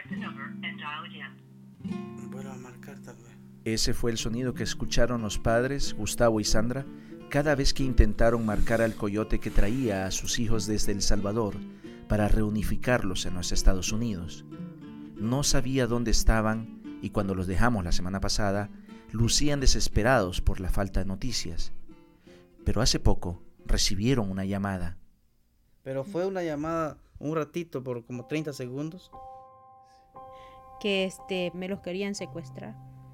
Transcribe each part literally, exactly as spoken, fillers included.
Vuelvo a marcar tal vez. Ese fue el sonido que escucharon los padres, Gustavo y Sandra, cada vez que intentaron marcar al coyote que traía a sus hijos desde El Salvador para reunificarlos en los Estados Unidos. No sabía dónde estaban y cuando los dejamos la semana pasada, lucían desesperados por la falta de noticias. Pero hace poco recibieron una llamada. Pero fue una llamada un ratito, por como treinta segundos. Que este, me los querían secuestrar.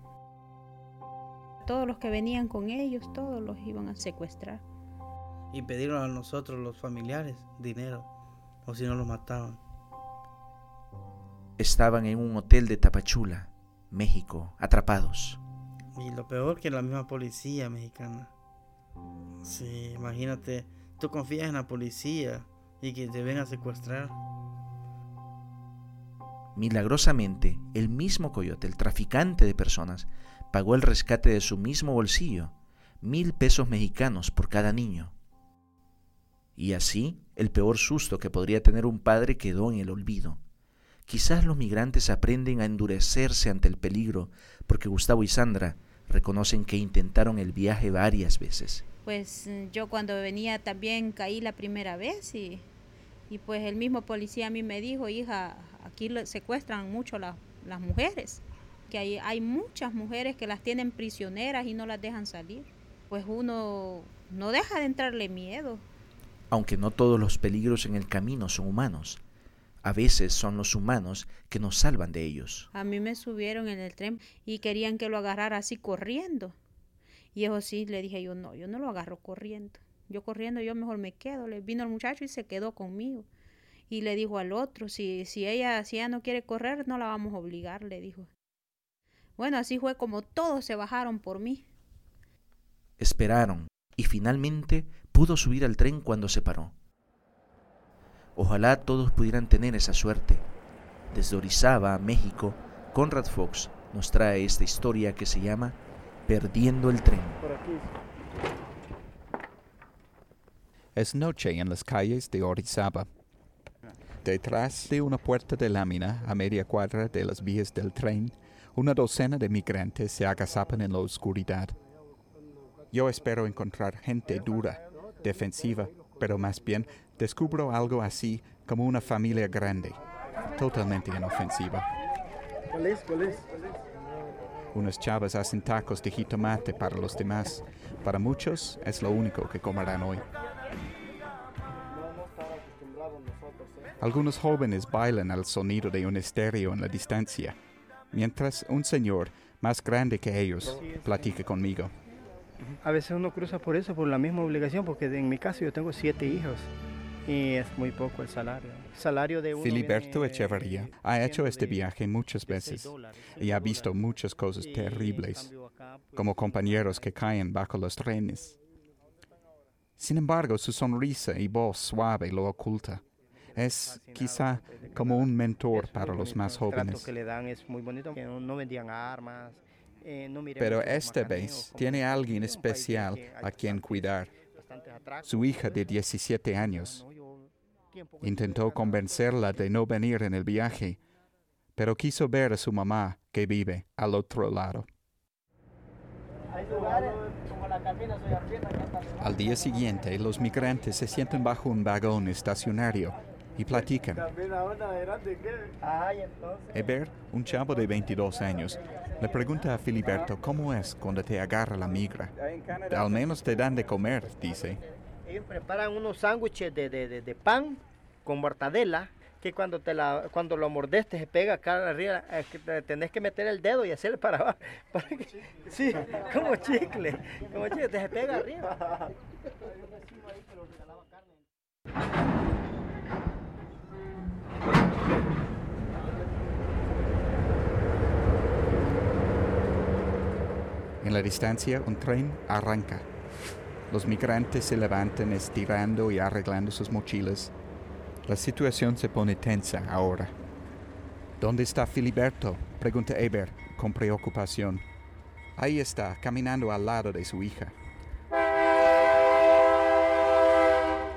Todos los que venían con ellos, todos los iban a secuestrar. Y pidieron a nosotros, los familiares, dinero, o si no los mataban. Estaban en un hotel de Tapachula, México, atrapados. Y lo peor que la misma policía mexicana. Sí, imagínate, tú confías en la policía y que te vengan a secuestrar. Milagrosamente, el mismo coyote, el traficante de personas, pagó el rescate de su mismo bolsillo, mil pesos mexicanos por cada niño. Y así, el peor susto que podría tener un padre quedó en el olvido. Quizás los migrantes aprenden a endurecerse ante el peligro, porque Gustavo y Sandra reconocen que intentaron el viaje varias veces. Pues yo cuando venía también caí la primera vez y, y pues el mismo policía a mí me dijo, hija, aquí secuestran mucho la, las mujeres, que hay, hay muchas mujeres que las tienen prisioneras y no las dejan salir. Pues uno no deja de entrarle miedo. Aunque no todos los peligros en el camino son humanos, a veces son los humanos que nos salvan de ellos. A mí me subieron en el tren y querían que lo agarrara así corriendo. Y eso sí, le dije yo, no, yo no lo agarro corriendo. Yo corriendo, yo mejor me quedo. Le vino el muchacho y se quedó conmigo. Y le dijo al otro, si, si, ella, si ella no quiere correr, no la vamos a obligar, le dijo. Bueno, así fue como todos se bajaron por mí. Esperaron y finalmente pudo subir al tren cuando se paró. Ojalá todos pudieran tener esa suerte. Desde Orizaba, México, Conrad Fox nos trae esta historia que se llama Perdiendo el tren. Es noche en las calles de Orizaba. Detrás de una puerta de lámina a media cuadra de las vías del tren, una docena de migrantes se agazapan en la oscuridad. Yo espero encontrar gente dura, defensiva, pero más bien descubro algo así como una familia grande, totalmente inofensiva. ¿Cuál es? ¿Cuál es? Unas chavas hacen tacos de jitomate para los demás. Para muchos es lo único que comerán hoy. Algunos jóvenes bailan al sonido de un estéreo en la distancia, mientras un señor más grande que ellos platica conmigo. A veces uno cruza por eso, por la misma obligación, porque en mi caso yo tengo siete hijos y es muy poco el salario. El salario de uno Filiberto viene, Echeverría eh, ha hecho este de, viaje muchas veces y ha visto muchas cosas terribles, como compañeros que caen bajo los trenes. Sin embargo, su sonrisa y voz suave lo oculta. Es quizá como un mentor para los más jóvenes. que le dan es muy bonito, que no, no vendían armas. Eh, no Pero esta vez tiene a alguien especial a quien cuidar. Su hija de diecisiete años. Intentó convencerla de no venir en el viaje, pero quiso ver a su mamá que vive al otro lado. Al día siguiente, los migrantes se sientan bajo un vagón estacionario y platican. Eber, un chavo de veintidós años, le pregunta a Filiberto cómo es cuando te agarra la migra. Al menos te dan de comer, dice. Ellos preparan unos sándwiches de, de, de, de pan con mortadela, que cuando te la cuando lo mordes te se pega acá arriba, eh, que te, tenés que meter el dedo y hacerle para abajo. Para que, sí, como chicle, como chicle, te se pega arriba. En la distancia, un tren arranca. Los migrantes se levantan estirando y arreglando sus mochilas. La situación se pone tensa ahora. ¿Dónde está Filiberto?, pregunta Eber con preocupación. Ahí está, caminando al lado de su hija.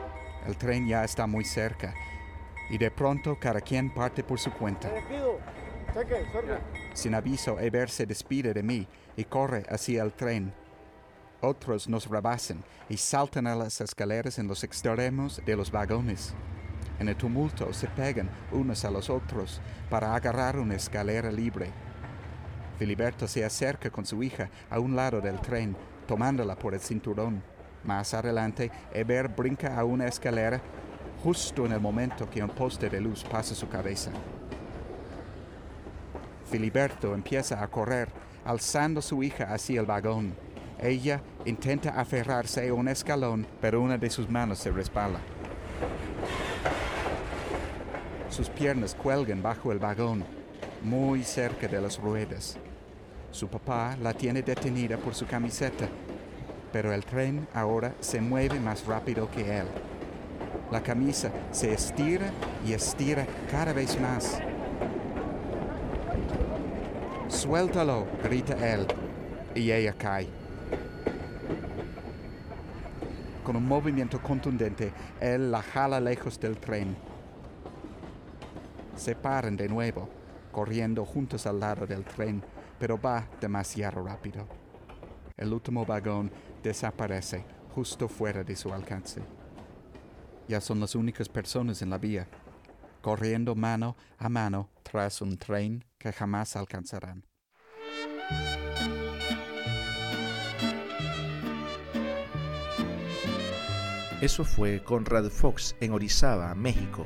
El tren ya está muy cerca y de pronto cada quien parte por su cuenta. Sin aviso, Eber se despide de mí y corre hacia el tren. Otros nos rebasan y saltan a las escaleras en los extremos de los vagones. En el tumulto se pegan unos a los otros para agarrar una escalera libre. Filiberto se acerca con su hija a un lado del tren, tomándola por el cinturón. Más adelante, Eber brinca a una escalera justo en el momento que un poste de luz pasa su cabeza. Filiberto empieza a correr, alzando a su hija hacia el vagón. Ella intenta aferrarse a un escalón, pero una de sus manos se resbala. Sus piernas cuelgan bajo el vagón, muy cerca de las ruedas. Su papá la tiene detenida por su camiseta, pero el tren ahora se mueve más rápido que él. La camisa se estira y estira cada vez más. ¡Suéltalo!, grita él, y ella cae. Con un movimiento contundente, él la jala lejos del tren. Se paran de nuevo, corriendo juntos al lado del tren, pero va demasiado rápido. El último vagón desaparece justo fuera de su alcance. Ya son las únicas personas en la vía, corriendo mano a mano tras un tren que jamás alcanzarán. Eso fue Conrad Fox en Orizaba, México.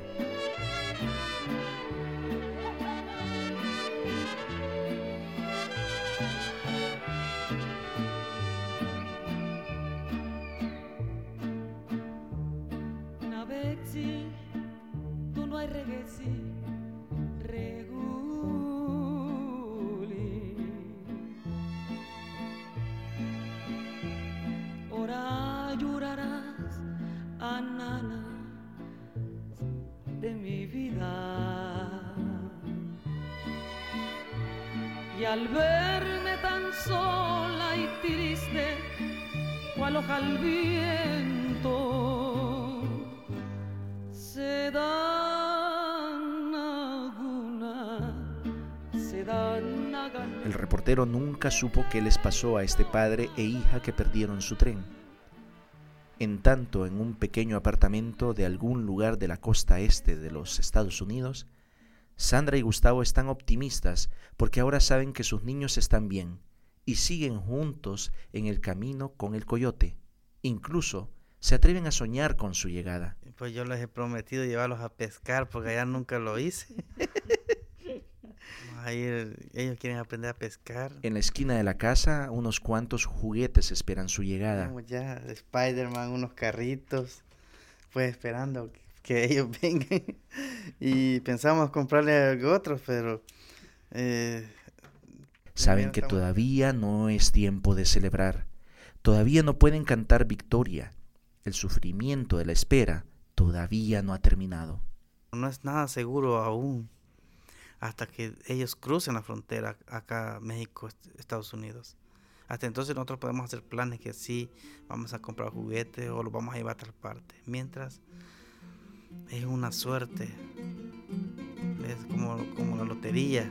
Y al verme tan sola y triste, cual hoja al viento, se dan alguna, se dan a ganar. El reportero nunca supo qué les pasó a este padre e hija que perdieron su tren. En tanto, en un pequeño apartamento de algún lugar de la costa este de los Estados Unidos, Sandra y Gustavo están optimistas porque ahora saben que sus niños están bien y siguen juntos en el camino con el coyote. Incluso se atreven a soñar con su llegada. Pues yo les he prometido llevarlos a pescar porque allá nunca lo hice. Vamos a ir, ellos quieren aprender a pescar. En la esquina de la casa, unos cuantos juguetes esperan su llegada. Como ya, Spider-Man, unos carritos, pues esperando que, que ellos vengan. Y pensamos comprarle otros, pero... Eh, Saben que estamos... todavía no es tiempo de celebrar. Todavía no pueden cantar victoria. El sufrimiento de la espera todavía no ha terminado. No es nada seguro aún hasta que ellos crucen la frontera acá, México, Estados Unidos. Hasta entonces nosotros podemos hacer planes que sí, vamos a comprar juguetes o los vamos a llevar a otra parte. Mientras, es una suerte. Es como, como la lotería.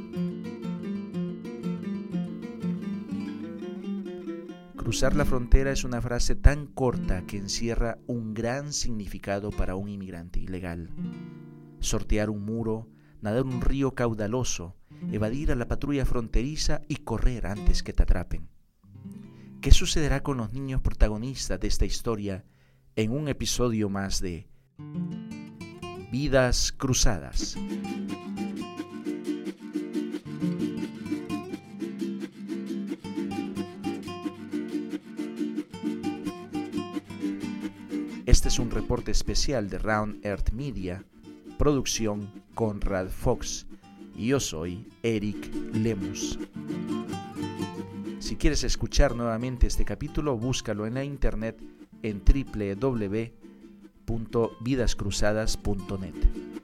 Cruzar la frontera es una frase tan corta que encierra un gran significado para un inmigrante ilegal. Sortear un muro, nadar un río caudaloso, evadir a la patrulla fronteriza y correr antes que te atrapen. ¿Qué sucederá con los niños protagonistas de esta historia en un episodio más de Vidas Cruzadas? Este es un reporte especial de Round Earth Media, producción Conrad Fox, y yo soy Eric Lemus. Si quieres escuchar nuevamente este capítulo, búscalo en la internet en doble u doble u doble u punto vidas cruzadas punto net.